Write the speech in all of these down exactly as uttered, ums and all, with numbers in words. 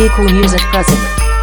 Cool Music present.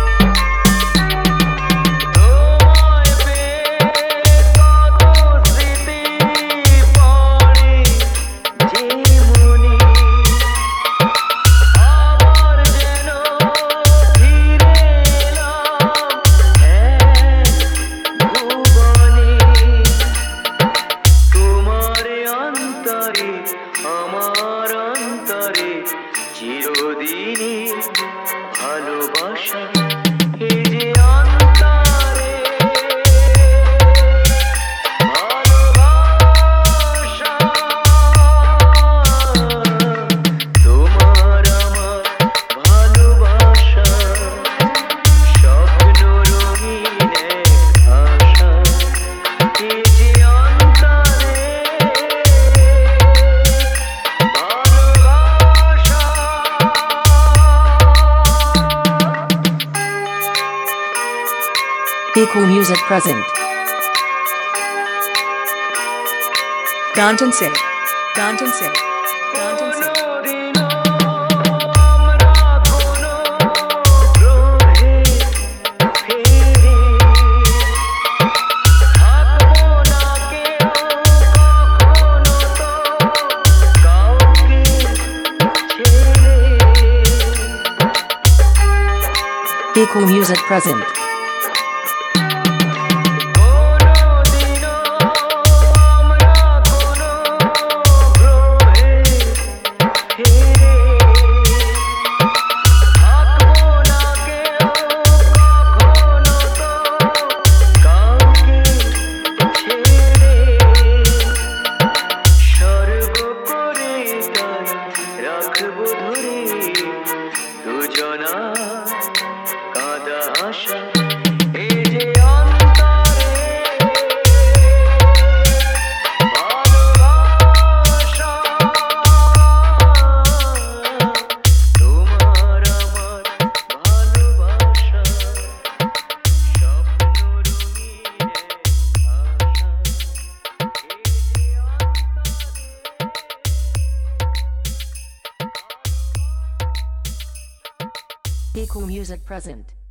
আমার অন্তরে চিরদিনই ভালোবাসা এই যে অন্তরে ভালোবাসা তোমার আমার ভালোবাসা স্বপ্ন রঙিন আশা এই যে অন্তরে Cool Music present. Danton Singh. Danton Singh. Danton Singh. Cool Music present. দুজনা কাঁদা আশা এই যে অন্তরে ভালোবাসা তোমার আমার ভালোবাসা স্বপ্ন রঙিন আশা এই যে অন্তরে Cool Music present.